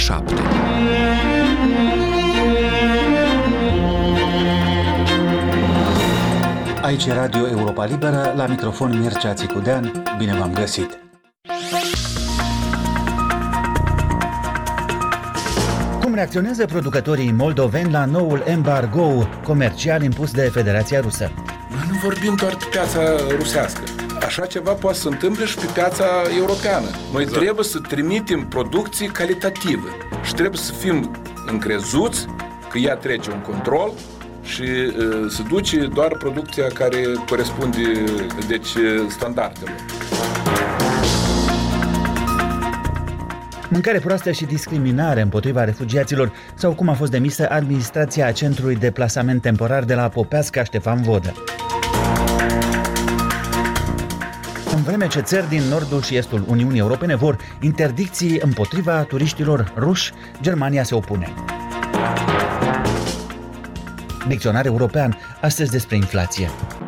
7. Aici e Radio Europa Liberă, la microfon Mircea Țicudean, bine v-am găsit! Cum reacționează producătorii moldoveni la noul embargo comercial impus de Federația Rusă? Noi nu vorbim doar de piața rusească. Așa ceva poate să întâmple și pe piața europeană. Noi trebuie să trimitem producții calitative și trebuie să fim încrezuți că ea trece un control și se duce doar producția care corespunde standardelor. Mâncare proastă și discriminare împotriva refugiaților sau cum a fost demisă administrația Centrului de Plasament Temporar de la Popeasca Ștefan Vodă. În vreme ce țări din nordul și estul Uniunii Europene vor interdicții împotriva turiștilor ruși, Germania se opune. Dicționar european, astăzi despre inflație.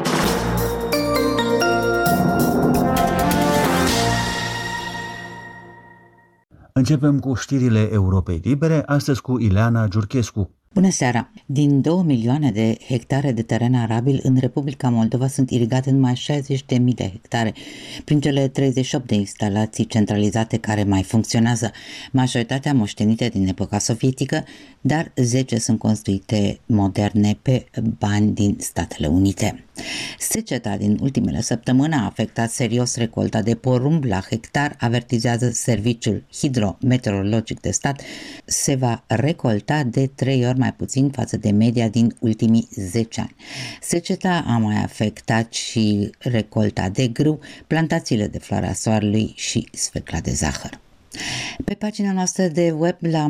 Începem cu știrile Europei Libere, astăzi cu Ileana Giurchescu. Bună seara! Din 2 milioane de hectare de teren arabil în Republica Moldova sunt irigate numai 60.000 de hectare prin cele 38 de instalații centralizate care mai funcționează, majoritatea moștenite din epoca sovietică, dar 10 sunt construite moderne pe bani din Statele Unite. Seceta din ultimele săptămâni a afectat serios recolta de porumb la hectar, avertizează Serviciul Hidrometeorologic de Stat. Se va recolta de 3 ori mai puțin față de media din ultimii 10 ani. Seceta a mai afectat și recolta de grâu, plantațiile de floarea soarelui și sfecla de zahăr. Pe pagina noastră de web la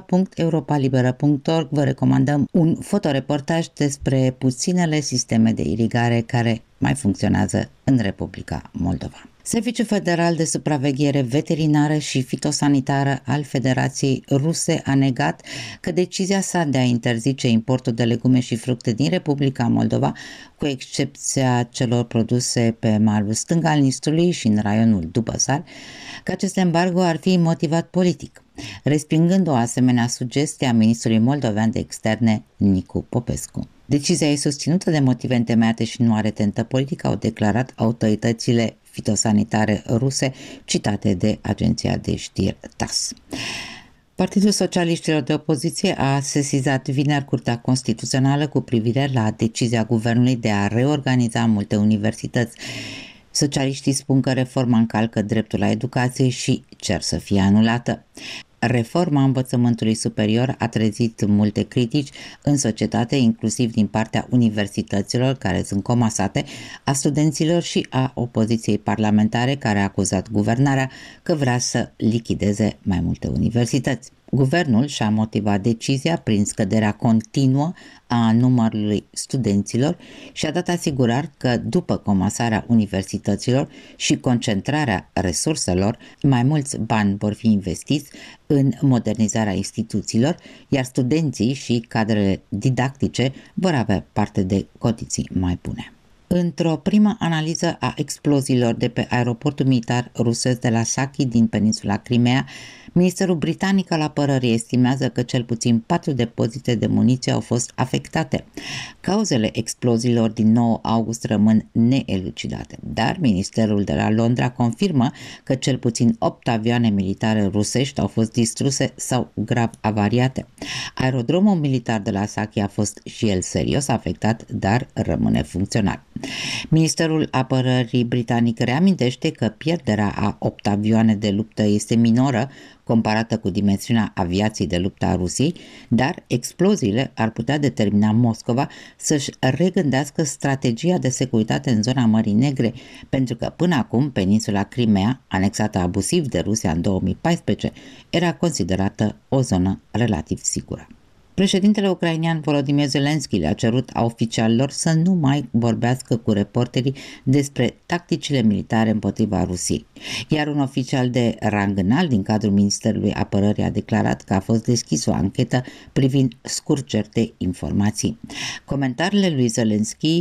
moldova.europalibera.org vă recomandăm un fotoreportaj despre puținele sisteme de irigare care mai funcționează în Republica Moldova. Serviciul Federal de Supraveghere Veterinară și Fitosanitară al Federației Ruse a negat că decizia sa de a interzice importul de legume și fructe din Republica Moldova, cu excepția celor produse pe malul stâng al Nistrului și în raionul Dubăsar, că acest embargo ar fi motivat politic, respingând o asemenea sugestie a ministrului moldovean de externe Nicu Popescu. Decizia e susținută de motive întemeiate și nu are tentă politică, au declarat autoritățile fitosanitare ruse, citate de agenția de știri TASS. Partidul Socialiștilor de Opoziție a sesizat vineri Curtea Constituțională cu privire la decizia guvernului de a reorganiza multe universități. Socialiștii spun că reforma încalcă dreptul la educație și cer să fie anulată. Reforma învățământului superior a trezit multe critici în societate, inclusiv din partea universităților care sunt comasate, a studenților și a opoziției parlamentare care a acuzat guvernarea că vrea să lichideze mai multe universități. Guvernul și-a motivat decizia prin scăderea continuă a numărului studenților și a dat asigurări că după comasarea universităților și concentrarea resurselor, mai mulți bani vor fi investiți în modernizarea instituțiilor, iar studenții și cadrele didactice vor avea parte de condiții mai bune. Într-o primă analiză a exploziilor de pe aeroportul militar rusesc de la Saki din peninsula Crimea, Ministerul Britanic al Apărării estimează că cel puțin 4 depozite de muniție au fost afectate. Cauzele exploziilor din 9 august rămân neelucidate, dar Ministerul de la Londra confirmă că cel puțin 8 avioane militare rusești au fost distruse sau grav avariate. Aerodromul militar de la Saki a fost și el serios afectat, dar rămâne funcțional. Ministerul Apărării britanic reamintește că pierderea a 8 avioane de luptă este minoră comparată cu dimensiunea aviației de luptă a Rusiei, dar exploziile ar putea determina Moscova să-și regândească strategia de securitate în zona Mării Negre, pentru că până acum peninsula Crimea, anexată abuziv de Rusia în 2014, era considerată o zonă relativ sigură. Președintele ucrainean Volodymyr Zelensky le-a cerut a oficialilor să nu mai vorbească cu reporterii despre tacticile militare împotriva Rusiei. Iar un oficial de rang înalt din cadrul Ministerului Apărării a declarat că a fost deschisă o anchetă privind scurgeri de informații. Comentariile lui Zelensky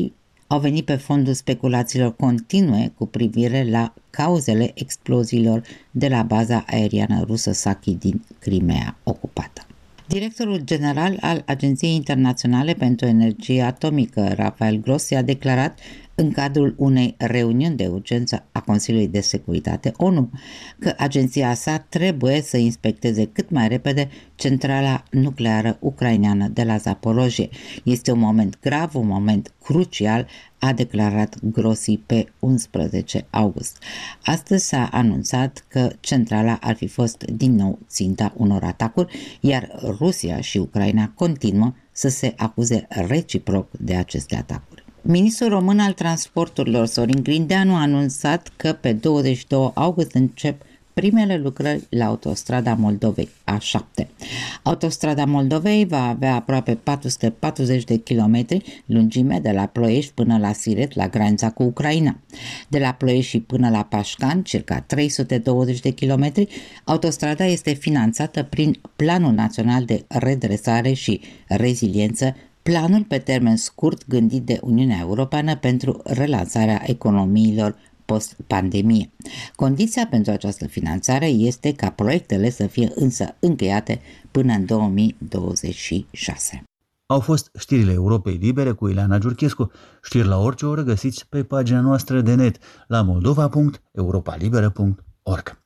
au venit pe fondul speculațiilor continue cu privire la cauzele exploziilor de la baza aeriană rusă Saki din Crimea ocupată. Directorul general al Agenției Internaționale pentru Energie Atomică, Rafael Grossi, a declarat în cadrul unei reuniuni de urgență a Consiliului de Securitate ONU că agenția sa trebuie să inspecteze cât mai repede centrala nucleară ucraineană de la Zaporojie. Este un moment grav, un moment crucial, a declarat Grossi pe 11 august. Astăzi s-a anunțat că centrala ar fi fost din nou ținta unor atacuri, iar Rusia și Ucraina continuă să se acuze reciproc de aceste atacuri. Ministrul român al transporturilor, Sorin Grindeanu, a anunțat că pe 22 august încep primele lucrări la Autostrada Moldovei, A7. Autostrada Moldovei va avea aproape 440 de kilometri lungime de la Ploiești până la Siret, la granița cu Ucraina. De la Ploiești până la Pașcan, circa 320 de kilometri, autostrada este finanțată prin Planul Național de Redresare și Reziliență, planul pe termen scurt gândit de Uniunea Europeană pentru relansarea economiilor post-pandemie. Condiția pentru această finanțare este ca proiectele să fie însă încheiate până în 2026. Au fost știrile Europei Libere cu Ileana Giurchescu. Știri la orice oră găsiți pe pagina noastră de net la moldova.europalibera.org.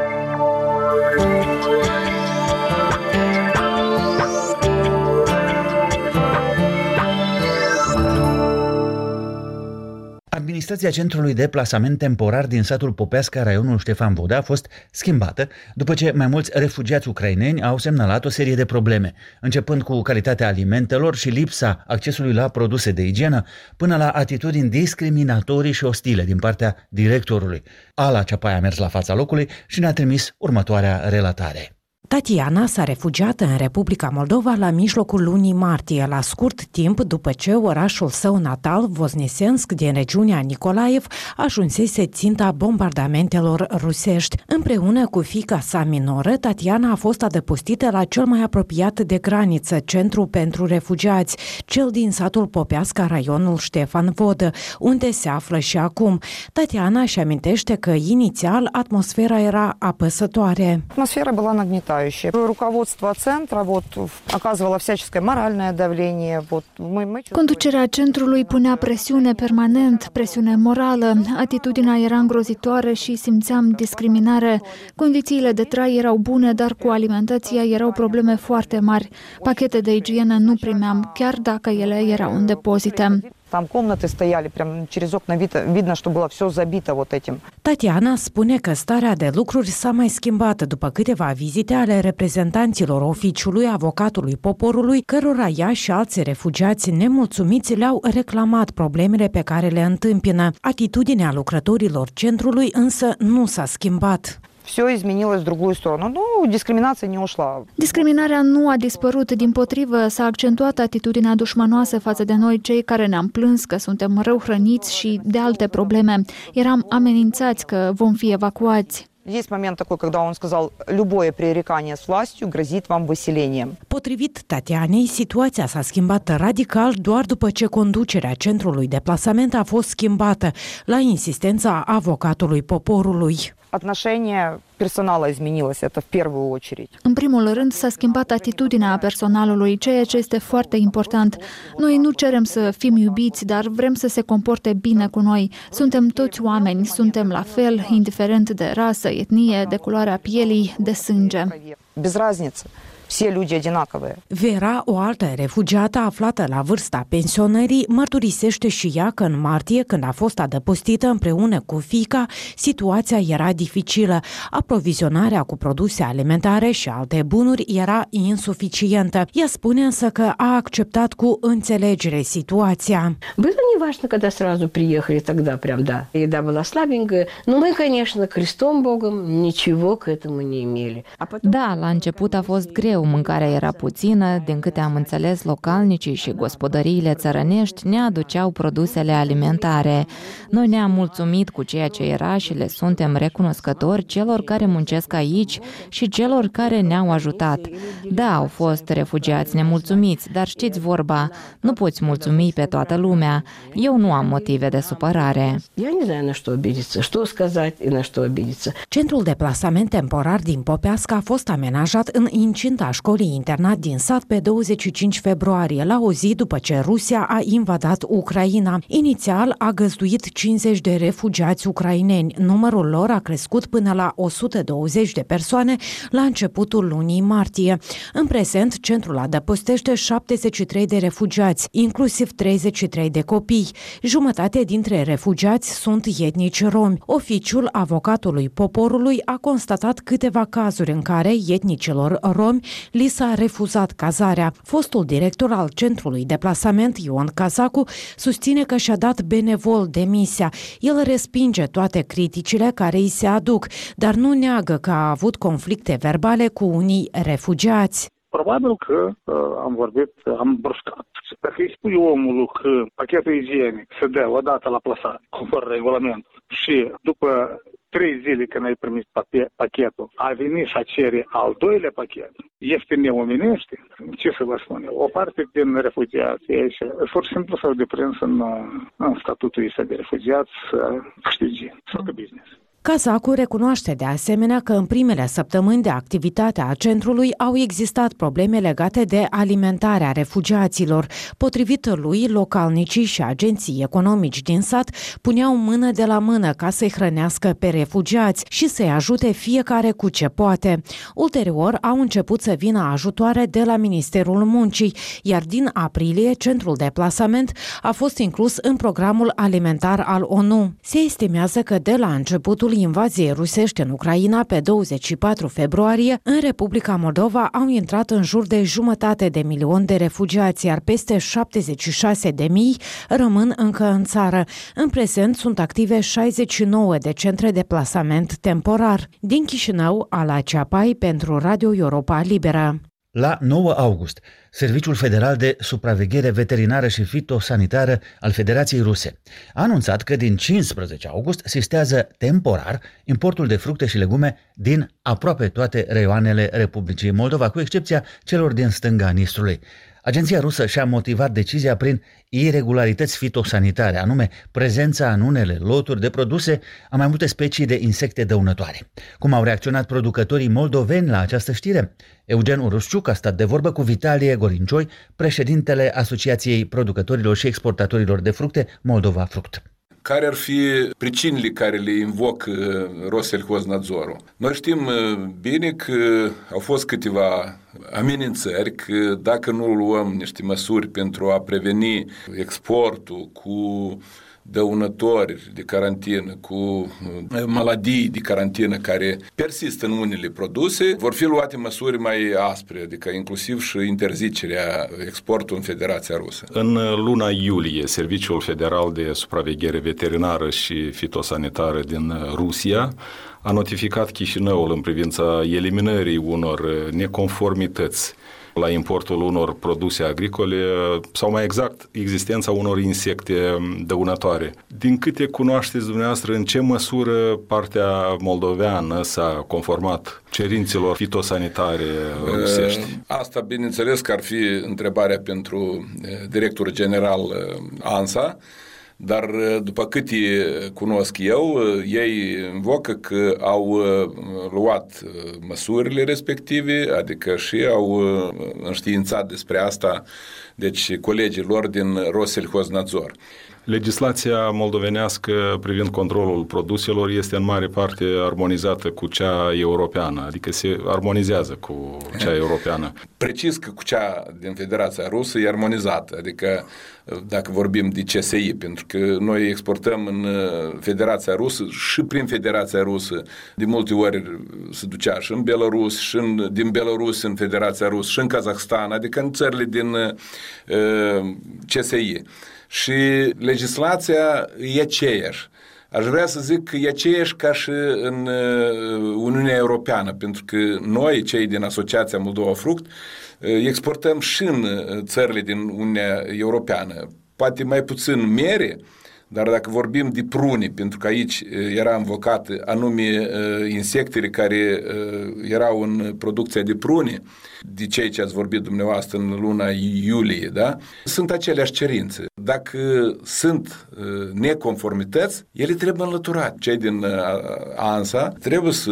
Administrația Centrului de Plasament Temporar din satul Popeasca, raionul Ștefan Vodă, a fost schimbată după ce mai mulți refugiați ucraineni au semnalat o serie de probleme, începând cu calitatea alimentelor și lipsa accesului la produse de igienă, până la atitudini discriminatorii și ostile din partea directorului. Ala Ceapai a mers la fața locului și ne-a trimis următoarea relatare. Tatiana s-a refugiat în Republica Moldova la mijlocul lunii martie, la scurt timp după ce orașul său natal, Voznesensk, din regiunea Nicolaev, ajunsese ținta bombardamentelor rusești. Împreună cu fiica sa minoră, Tatiana a fost adăpostită la cel mai apropiat de graniță, Centru pentru Refugiați, cel din satul Popeasca, raionul Ștefan Vodă, unde se află și acum. Tatiana își amintește că inițial atmosfera era apăsătoare. Атмосфера была нагнетающая. Руководство центра оказывало всяческое моральное давление. Conducerea centrului punea presiune permanent, presiune morală. Atitudinea era îngrozitoare și simțeam discriminare. Condițiile de trai erau bune, dar cu alimentația erau probleme foarte mari. Pachete de igienă nu primeam, chiar dacă ele erau în depozite. Там комнаты стояли, прям через окна видно, что было все забито вот этим. Tatiana spune că starea de lucruri s-a mai schimbat după câteva vizite ale reprezentanților oficiului avocatului poporului, cărora ea și alți refugiați nemulțumiți le-au reclamat problemele pe care le întâmpină. Atitudinea lucrătorilor centrului însă nu s-a schimbat. Все изменилось в другую сторону. Ну, дискриминация не ушла. Discriminarea nu a dispărut, dimpotrivă, s-a accentuat atitudinea dușmanoasă față de noi, cei care ne-am plâns că suntem rău hrăniți și de alte probleme. Eram amenințați că vom fi evacuați. Есть момент такой, когда он сказал, любое пререкание с властью грозит вам выселением. Potrivit Tatianei, situația s-a schimbat radical doar după ce conducerea centrului de plasament a fost schimbată, la insistența avocatului poporului. Отношение персонала изменилось, это в первую очередь. În primul rând s-a schimbat atitudinea personalului, ceea ce este foarte important. Noi nu cerem să fim iubiți, dar vrem să se comporte bine cu noi. Suntem toți oameni, suntem la fel, indiferent de rasă, etnie, de culoarea pielii, de sânge. Без разницы. Все люди одинаковые. Vera, o altă refugiată aflată la vârsta pensionării, mărturisește și ea că în martie, când a fost adăpostită împreună cu fiica, situația era dificilă. Aprovizionarea cu produse alimentare și alte bunuri era insuficientă. Ea spune însă că a acceptat cu înțelegere situația. Было неважно, когда сразу приехали, тогда прям, да. Еда была слабенькая, но мы, конечно, Христом Богом, ничего к этому не имели. Da, la început a fost greu. mereu mâncarea era puțină, din câte am înțeles, localnicii și gospodăriile țărănești ne aduceau produsele alimentare. Noi ne-am mulțumit cu ceea ce era și le suntem recunoscători celor care muncesc aici și celor care ne-au ajutat. Da, au fost refugiați nemulțumiți, dar știți vorba, nu poți mulțumi pe toată lumea. Eu nu am motive de supărare. Я не знаю, на что обидеться, что сказать и на что обидеться. Centrul de plasament temporar din Popească a fost amenajat în incinta școlii internat din sat pe 25 februarie, la o zi după ce Rusia a invadat Ucraina. Inițial a găzduit 50 de refugiați ucraineni. Numărul lor a crescut până la 120 de persoane la începutul lunii martie. În prezent, centrul adăpostește 73 de refugiați, inclusiv 33 de copii. Jumătate dintre refugiați sunt etnici romi. Oficiul avocatului poporului a constatat câteva cazuri în care etnicilor romi li s-a refuzat cazarea. Fostul director al centrului de plasament, Ion Cazacu, susține că și-a dat benevol demisia. El respinge toate criticile care îi se aduc, dar nu neagă că a avut conflicte verbale cu unii refugiați. Probabil că am vorbit, am bruscat. Dacă îi spui omului că pachetul igienic se dă odată la plasare, conform regulamentul, și după 3 zile când ai primit pachetul, a venit și a cere al doilea pachet, este neomenește, ce să vă spun eu? O parte din refugiați aici, pur și simplu s-au deprins în statutul ăsta de refugiați să câștige, să facă business. Cazacu recunoaște de asemenea că în primele săptămâni de activitate a centrului au existat probleme legate de alimentarea refugiaților. Potrivit lui, localnicii și agenții economici din sat puneau mână de la mână ca să-i hrănească pe refugiați și să-i ajute fiecare cu ce poate. Ulterior au început să vină ajutoare de la Ministerul Muncii, iar din aprilie centrul de plasament a fost inclus în programul alimentar al ONU. Se estimează că de la începutul invaziei rusești în Ucraina pe 24 februarie, în Republica Moldova au intrat în jur de 500 de milioane de refugiați, iar peste 76.000 rămân încă în țară. În prezent sunt active 69 de centre de plasament temporar. Din Chișinău, Ala Ceapai pentru Radio Europa Liberă. La 9 august, Serviciul Federal de Supraveghere Veterinară și Fitosanitară al Federației Ruse a anunțat că din 15 august sistează temporar importul de fructe și legume din aproape toate reioanele Republicii Moldova, cu excepția celor din stânga Nistrului. Agenția rusă și-a motivat decizia prin iregularități fitosanitare, anume prezența în unele loturi de produse a mai multe specii de insecte dăunătoare. Cum au reacționat producătorii moldoveni la această știre? Eugen Urusciuc a stat de vorbă cu Vitalie Gorincioi, președintele Asociației Producătorilor și Exportatorilor de Fructe Moldova Fruct. Care ar fi pricinile care le invocă Rossельхознадзорul? Noi știm bine că au fost câteva amenințări că dacă nu luăm niște măsuri pentru a preveni exportul cu dăunători de carantină, cu maladii de carantină care persistă în unele produse, vor fi luate măsuri mai aspre, adică inclusiv și interzicerea exportului în Federația Rusă. În luna iulie, Serviciul Federal de Supraveghere Veterinară și Fitosanitară din Rusia a notificat Chișinăul în privința eliminării unor neconformități la importul unor produse agricole, sau mai exact, existența unor insecte dăunătoare. Din câte cunoașteți dumneavoastră, în ce măsură partea moldoveană s-a conformat cerințelor fitosanitare rusești? Asta, bineînțeles, că ar fi întrebarea pentru directorul general ANSA, dar după cât cunosc eu, ei invocă că au luat măsurile respective, adică și au înștiințat despre asta, deci colegii lor din Rossельхознадзор. Legislația moldovenească privind controlul produselor este în mare parte armonizată cu cea europeană, adică se armonizează cu cea europeană. Precis că cu cea din Federația Rusă e armonizată, adică dacă vorbim de CSI, pentru că noi exportăm în Federația Rusă și prin Federația Rusă de multe ori se ducea și în Belarus, și din Belarus în Federația Rusă, și în Kazahstan, adică în țările din CSI. Și legislația e aceeași. aș vrea să zic că e aceeași ca și în Uniunea Europeană, pentru că noi, cei din Asociația Moldova Fruct, exportăm și în țările din Uniunea Europeană. Poate mai puțin mere, dar dacă vorbim de prune, pentru că aici era invocat anume insectele care erau în producția de prune, de cei ce ați vorbit dumneavoastră în luna iulie, da? Sunt aceleași cerințe. Dacă sunt neconformități, ele trebuie înlăturate. Cei din ANSA trebuie să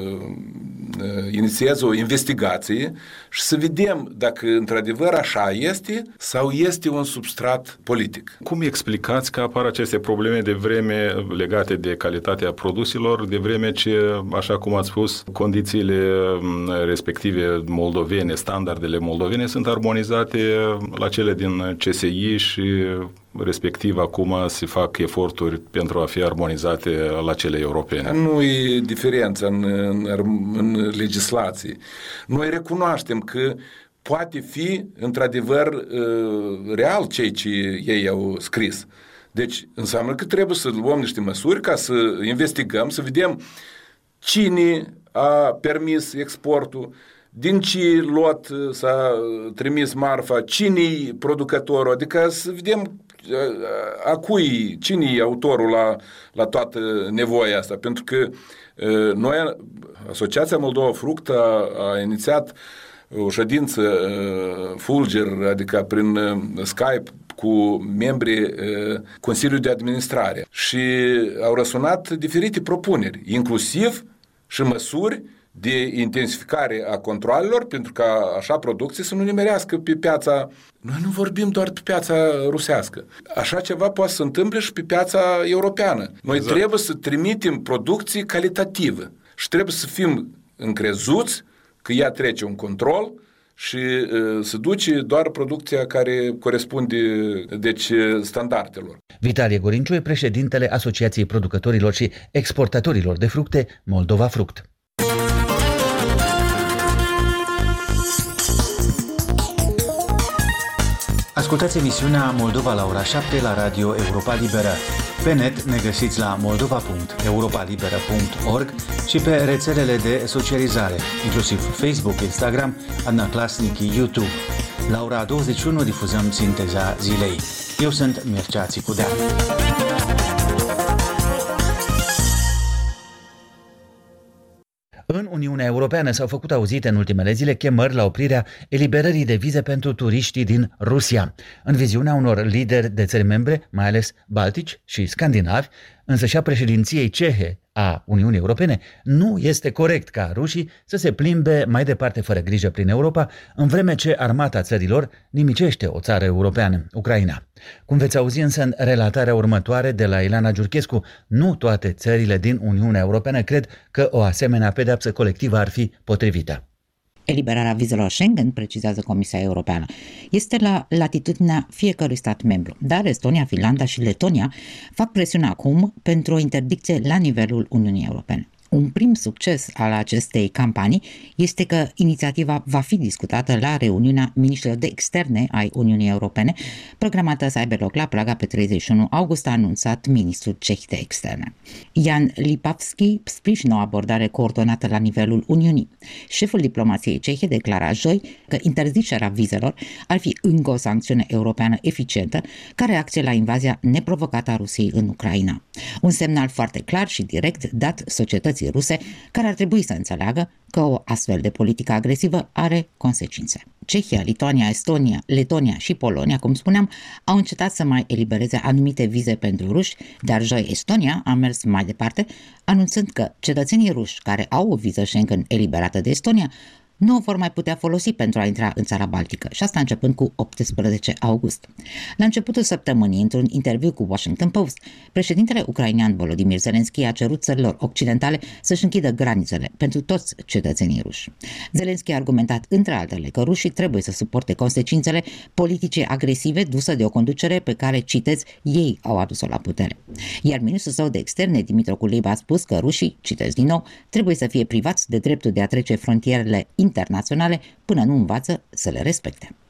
inițieze o investigație și să vedem dacă într-adevăr așa este sau este un substrat politic. Cum explicați că apar aceste probleme de vreme legate de calitatea produselor, de vreme ce, așa cum ați spus, condițiile respective moldovene, standardele moldovene sunt armonizate la cele din CSI și respectiv acum se fac eforturi pentru a fi armonizate la cele europene? Nu e diferență în legislație. Noi recunoaștem că poate fi într-adevăr real cei ce ei au scris. Deci înseamnă că trebuie să luăm niște măsuri ca să investigăm, să vedem cine a permis exportul, din ce lot s-a trimis marfa, cine-i producătorul, adică să vedem cine e autorul la toată nevoia asta, pentru că noi, Asociația Moldova Fruct a inițiat o ședință fulger, adică prin Skype, cu membrii Consiliului de Administrare și au răsunat diferite propuneri, inclusiv și măsuri de intensificare a controalelor, pentru ca așa producție să nu nimerească pe piața. Noi nu vorbim doar pe piața rusească. Așa ceva poate să întâmple și pe piața europeană. Noi trebuie să trimitem producții calitative și trebuie să fim încrezuți că ea trece un control și se duce doar producția care corespunde deci standardelor. Vitalie Gorinciu e președintele Asociației Producătorilor și Exportatorilor de Fructe Moldova Fruct. Ascultați emisiunea Moldova la ora 7 la Radio Europa Liberă. Pe net ne găsiți la moldova.europalibera.org și pe rețelele de socializare, inclusiv Facebook, Instagram, Adnaclasnic, YouTube. La ora 21 difuzăm sinteza zilei. Eu sunt Mircea Țicudean. În Uniunea Europeană s-au făcut auzite în ultimele zile chemări la oprirea eliberării de vize pentru turiștii din Rusia. În viziunea unor lideri de țări membre, mai ales baltici și scandinavi, însă și a președinției cehe a Uniunii Europene, nu este corect ca rușii să se plimbe mai departe fără grijă prin Europa, în vreme ce armata țărilor nimicește o țară europeană, Ucraina. Cum veți auzi însă în relatarea următoare de la Ileana Giurchescu, nu toate țările din Uniunea Europeană cred că o asemenea pedeapsă colectivă ar fi potrivită. Eliberarea vizelor Schengen, precizează Comisia Europeană, este la latitudinea fiecărui stat membru, dar Estonia, Finlanda și Letonia fac presiune acum pentru o interdicție la nivelul Uniunii Europene. Un prim succes al acestei campanii este că inițiativa va fi discutată la reuniunea miniștrilor de externe ai Uniunii Europene, programată să aibă loc la Praga pe 31 august, a anunțat ministrul ceh de externe. Jan Lipavski sprijină o abordare coordonată la nivelul Uniunii. Șeful diplomației cehe declara joi că interzicerea vizelor ar fi încă o sancțiune europeană eficientă ca reacție la invazia neprovocată a Rusiei în Ucraina. Un semnal foarte clar și direct dat societății ruse, care ar trebui să înțeleagă că o astfel de politică agresivă are consecințe. Cehia, Lituania, Estonia, Letonia și Polonia, cum spuneam, au încetat să mai elibereze anumite vize pentru ruși, dar joi Estonia a mers mai departe, anunțând că cetățenii ruși care au o viză Schengen eliberată de Estonia nu o vor mai putea folosi pentru a intra în țara Baltică, și asta începând cu 18 august. La începutul săptămânii, într-un interviu cu Washington Post, președintele ucrainean Volodymyr Zelensky a cerut țărilor occidentale să-și închidă granițele pentru toți cetățenii ruși. Zelensky a argumentat, între altele, că rușii trebuie să suporte consecințele politicii agresive duse de o conducere pe care, citez, ei au adus-o la putere. Iar ministrul său de externe, Dmytro Kuleba, a spus că rușii, citez din nou, trebuie să fie privați de dreptul de a trece frontierele internaționale până nu învață să le respecte.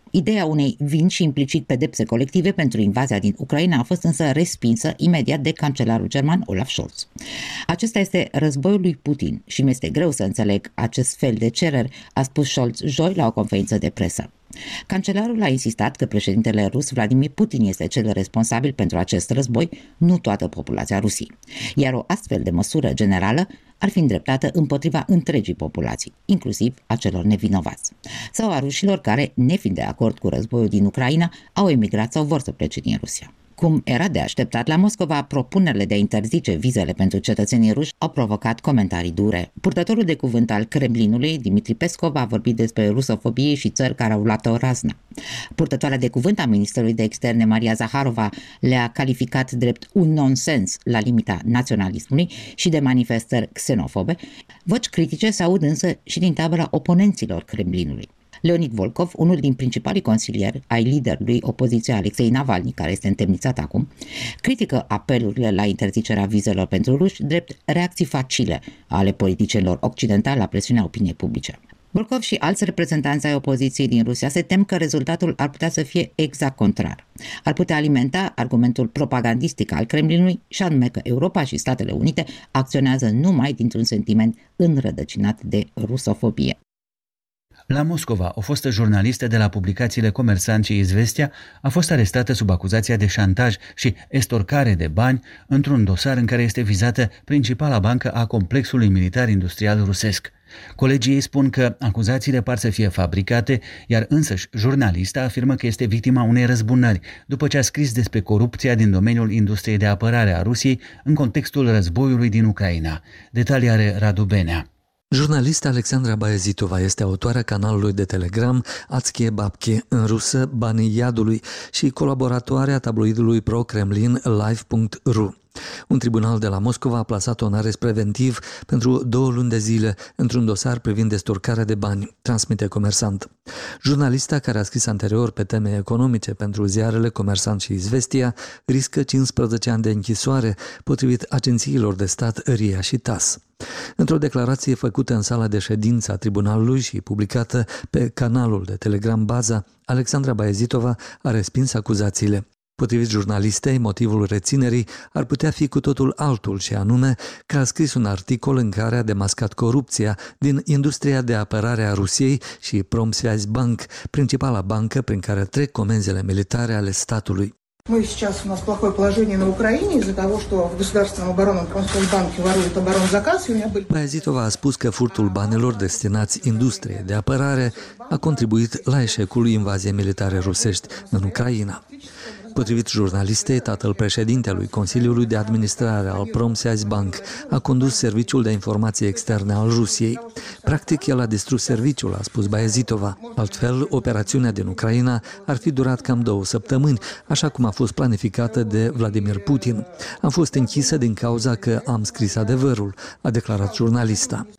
Ideea unei vin și implicit pedepse colective pentru invazia din Ucraina a fost însă respinsă imediat de cancelarul german Olaf Scholz. Acesta este războiul lui Putin și mi este greu să înțeleg acest fel de cereri, a spus Scholz joi la o conferință de presă. Cancelarul a insistat că președintele rus Vladimir Putin este cel responsabil pentru acest război, nu toată populația Rusiei. Iar o astfel de măsură generală ar fi îndreptată împotriva întregii populații, inclusiv a celor nevinovați, sau a rușilor care, nefiind de acord cu războiul din Ucraina, au emigrat sau vor să plece din Rusia. Cum era de așteptat, la Moscova, propunerile de a interzice vizele pentru cetățenii ruși au provocat comentarii dure. Purtătorul de cuvânt al Kremlinului, Dmitri Peskov, a vorbit despre rusofobie și țări care au luat-o razna. Purtătoarea de cuvânt a Ministerului de Externe, Maria Zaharova, le-a calificat drept un nonsens la limita naționalismului și de manifestări xenofobe. Voci critice se aud însă și din tabăra oponenților Kremlinului. Leonid Volkov, unul din principalii consilieri ai liderului opoziției Alexei Navalny, care este întemnițat acum, critică apelurile la interzicerea vizelor pentru ruși drept reacții facile ale politicienilor occidentali la presiunea opiniei publice. Volkov și alți reprezentanți ai opoziției din Rusia se tem că rezultatul ar putea să fie exact contrar. Ar putea alimenta argumentul propagandistic al Kremlinului și anume că Europa și Statele Unite acționează numai dintr-un sentiment înrădăcinat de rusofobie. La Moscova, o fostă jurnalistă de la publicațiile Comersant și Izvestia a fost arestată sub acuzația de șantaj și estorcare de bani într-un dosar în care este vizată principala bancă a complexului militar-industrial rusesc. Colegii ei spun că acuzațiile par să fie fabricate, iar însăși jurnalista afirmă că este victima unei răzbunări, după ce a scris despre corupția din domeniul industriei de apărare a Rusiei în contextul războiului din Ucraina. Detalii are Radu Benea. Jurnalista Alexandra Bayezitova este autoarea canalului de Telegram Adskие Babki, în rusă Banii Iadului, și colaboratoarea tabloidului pro-Kremlin Live.ru. Un tribunal de la Moscova a plasat-o în arest preventiv pentru 2 luni de zile într-un dosar privind destorcarea de bani, transmite Comersant. Jurnalista, care a scris anterior pe teme economice pentru ziarele Comersant și Izvestia, riscă 15 ani de închisoare, potrivit agențiilor de stat RIA și TASS. Într-o declarație făcută în sala de ședință a tribunalului și publicată pe canalul de Telegram Baza, Alexandra Bayezitova a respins acuzațiile. Potrivit jurnalistei, motivul reținerii ar putea fi cu totul altul, și anume că a scris un articol în care a demascat corupția din industria de apărare a Rusiei și Pромсвязьбанк, principala bancă prin care trec comenzile militare ale statului. Сейчас у нас плохое положение на Украине из-за того, что в Государственном оборонном Промсвязьбанке воруют оборонзаказы. Bayezitova a spus că furtul banilor destinați industriei de apărare a contribuit la eșecul invaziei militare rusești în Ucraina. Potrivit jurnalistei, tatăl președintelui Consiliului de Administrare al Pромсвязьбанк a condus serviciul de informații externe al Rusiei. Practic, el a distrus serviciul, a spus Bayezitova. Altfel, operațiunea din Ucraina ar fi durat cam 2 săptămâni, așa cum a fost planificată de Vladimir Putin. Am fost închisă din cauza că am scris adevărul, a declarat jurnalista.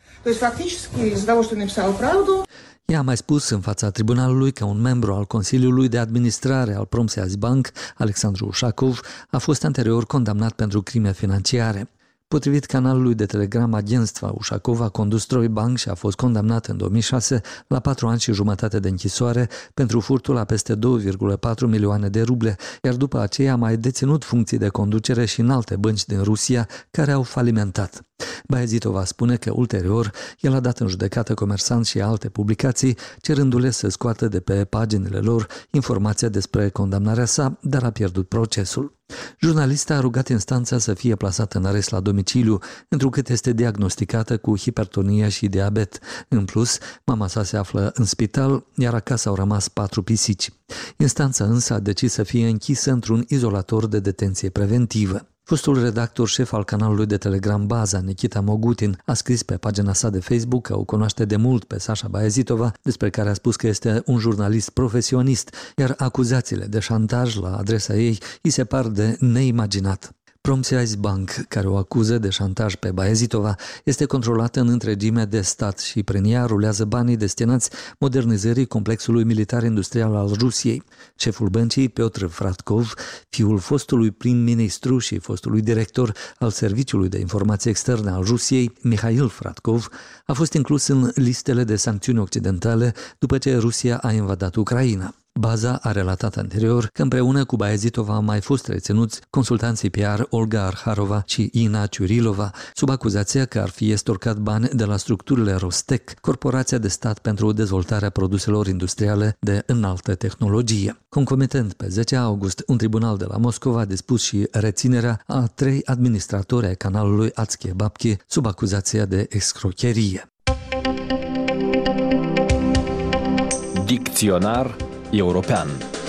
Ea a mai spus în fața tribunalului că un membru al Consiliului de Administrare al Pромсвязьбанк, Alexandru Ushakov, a fost anterior condamnat pentru crime financiare. Potrivit canalului de Telegram Agentstva, Ushakov a condus Troibank și a fost condamnat în 2006 la 4 ani și jumătate de închisoare pentru furtul la peste 2,4 milioane de ruble, iar după aceea a mai deținut funcții de conducere și în alte bănci din Rusia care au falimentat. Bayezitova spune că ulterior el a dat în judecată Comersant și alte publicații, cerându-le să scoată de pe paginile lor informația despre condamnarea sa, dar a pierdut procesul. Jurnalista a rugat instanța să fie plasată în arest la domiciliu, întrucât este diagnosticată cu hipertonie și diabet. În plus, mama sa se află în spital, iar acasă au rămas 4 pisici. Instanța însă a decis să fie închisă într-un izolator de detenție preventivă. Fostul redactor șef al canalului de Telegram Baza, Nikita Mogutin, a scris pe pagina sa de Facebook că o cunoaște de mult pe Sasha Bayezitova, despre care a spus că este un jurnalist profesionist, iar acuzațiile de șantaj la adresa ei îi se par de neimaginat. Pромсвязьбанk, care o acuză de șantaj pe Bayezitova, este controlată în întregime de stat și prin ea rulează banii destinați modernizării complexului militar-industrial al Rusiei. Șeful băncii, Piotr Fratkov, fiul fostului prim-ministru și fostului director al Serviciului de Informații Externe al Rusiei, Mihail Fratkov, a fost inclus în listele de sancțiuni occidentale după ce Rusia a invadat Ucraina. Baza a relatat anterior că împreună cu Bayezitova au mai fost reținuți consultanții PR Olga Arharova și Ina Ciurilova, sub acuzația că ar fi estorcat bani de la structurile Rostec, corporația de stat pentru dezvoltarea produselor industriale de înaltă tehnologie. Concomitent, pe 10 august, un tribunal de la Moscova a dispus și reținerea a 3 administratori ai canalului Atskie Babki sub acuzația de escrocherie. Dicționar european.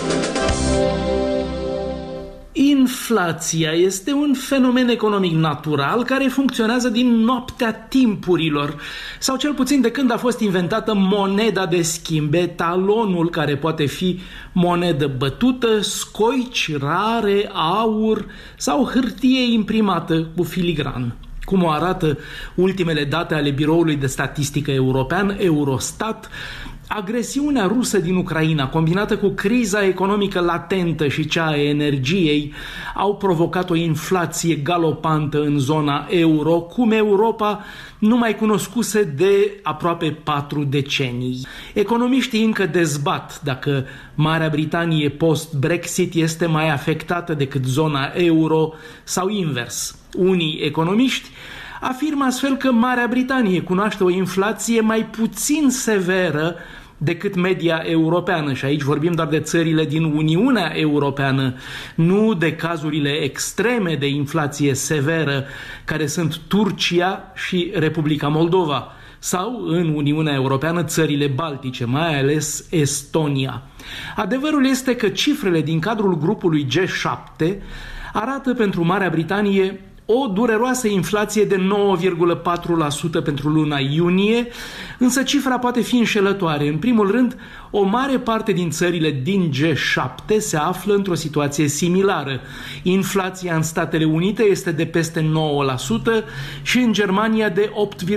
Inflația este un fenomen economic natural care funcționează din noaptea timpurilor, sau cel puțin de când a fost inventată moneda de schimb, etalonul care poate fi monedă bătută, scoici rare, aur sau hârtie imprimată cu filigran. Cum o arată ultimele date ale Biroului de Statistică European, Eurostat, agresiunea rusă din Ucraina, combinată cu criza economică latentă și cea a energiei, au provocat o inflație galopantă în zona euro, cum Europa nu mai cunoscuse de aproape 4 decenii. Economiștii încă dezbat dacă Marea Britanie post-Brexit este mai afectată decât zona euro sau invers. Unii economiști afirmă astfel că Marea Britanie cunoaște o inflație mai puțin severă decât media europeană și aici vorbim doar de țările din Uniunea Europeană, nu de cazurile extreme de inflație severă care sunt Turcia și Republica Moldova sau în Uniunea Europeană țările baltice, mai ales Estonia. Adevărul este că cifrele din cadrul grupului G7 arată pentru Marea Britanie o dureroasă inflație de 9,4% pentru luna iunie, însă cifra poate fi înșelătoare. În primul rând, o mare parte din țările din G7 se află într-o situație similară. Inflația în Statele Unite este de peste 9% și în Germania de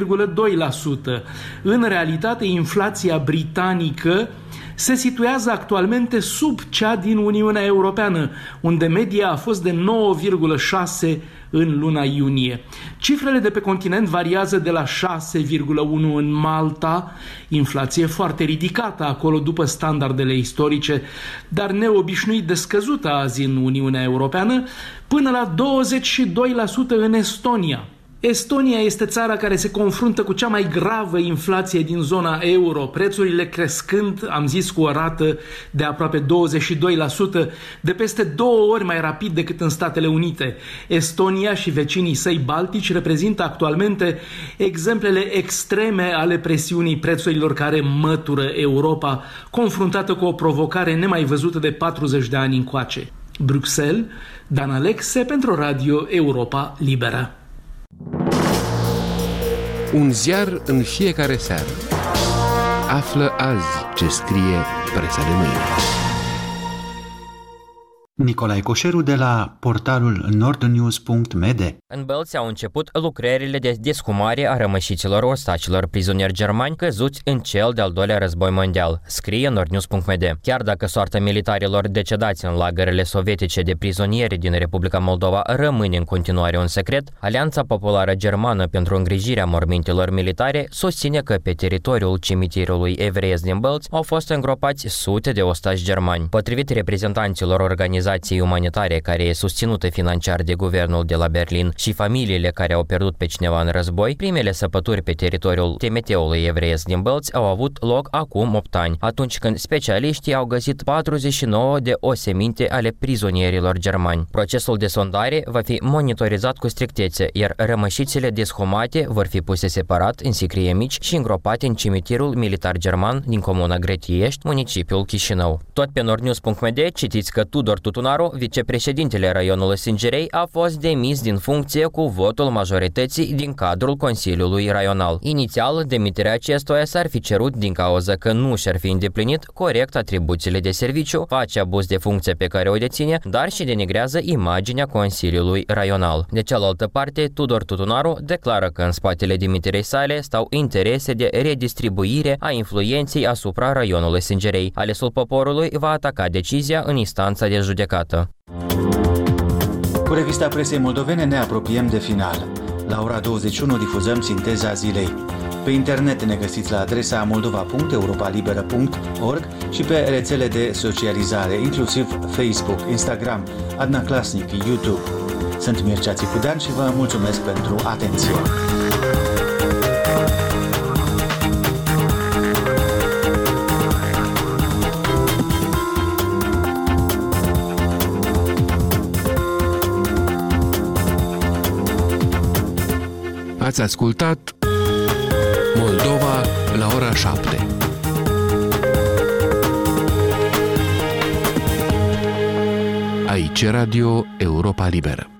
8,2%. În realitate, inflația britanică se situează actualmente sub cea din Uniunea Europeană, unde media a fost de 9,6% în luna iunie. Cifrele de pe continent variază de la 6,1% în Malta, inflație foarte ridicată acolo după standardele istorice, dar neobișnuit de scăzută azi în Uniunea Europeană, până la 22% în Estonia. Estonia este țara care se confruntă cu cea mai gravă inflație din zona euro, prețurile crescând, am zis, cu o rată de aproape 22%, de peste 2 ori mai rapid decât în Statele Unite. Estonia și vecinii săi baltici reprezintă actualmente exemplele extreme ale presiunii prețurilor care mătură Europa, confruntată cu o provocare nemai văzută de 40 de ani încoace. Bruxelles, Dan Alexe pentru Radio Europa Liberă. Un ziar în fiecare seară. Află azi ce scrie presa de mâine. Nicolae Coșeru de la portalul nordnews.md. În Bălți au început lucrările de deshumare a rămășiților ostacilor prizonieri germani căzuți în cel de-al doilea război mondial, scrie nordnews.md. Chiar dacă soarta militarilor decedați în lagărele sovietice de prizonieri din Republica Moldova rămâne în continuare un secret, Alianța Populară Germană pentru îngrijirea mormintelor militare susține că pe teritoriul cimitirului evreiesc din Bălți au fost îngropați sute de ostași germani. Potrivit reprezentanților organizației umanitare care e susținută financiar de guvernul de la Berlin și familiile care au pierdut pe cineva în război, primele săpături pe teritoriul temeteului evreiesc din Bălți au avut loc acum 8 ani, atunci când specialiștii au găsit 49 de oseminte ale prizonierilor germani. Procesul de sondare va fi monitorizat cu strictețe, iar rămășițele deshumate vor fi puse separat în sicrie mici și îngropate în cimitirul militar german din comuna Gretiești, municipiul Chișinău. Tot pe nordnews.md citiți că Tudor Tutunaru, vicepreședintele raionului Sângerei, a fost demis din funcție cu votul majorității din cadrul Consiliului Raional. Inițial, demiterea acestuia s-ar fi cerut din cauza că nu și-ar fi îndeplinit corect atribuțiile de serviciu, face abuz de funcție pe care o deține, dar și denigrează imaginea Consiliului Raional. De cealaltă parte, Tudor Tutunaru declară că în spatele demiterei sale stau interese de redistribuire a influenței asupra raionului Sângerei. Alesul poporului va ataca decizia în instanța de judecată. Cu revista presei moldovene ne apropiem de final. La ora 21 difuzăm Sinteza zilei. Pe internet ne găsiți la adresa moldova.europalibera.org și pe rețele de socializare, inclusiv Facebook, Instagram, Adna Klasnic, YouTube. Sunt Mircea Țicudean și vă mulțumesc pentru atenție. Ați ascultat Moldova la ora 7. Aici Radio Europa Liberă.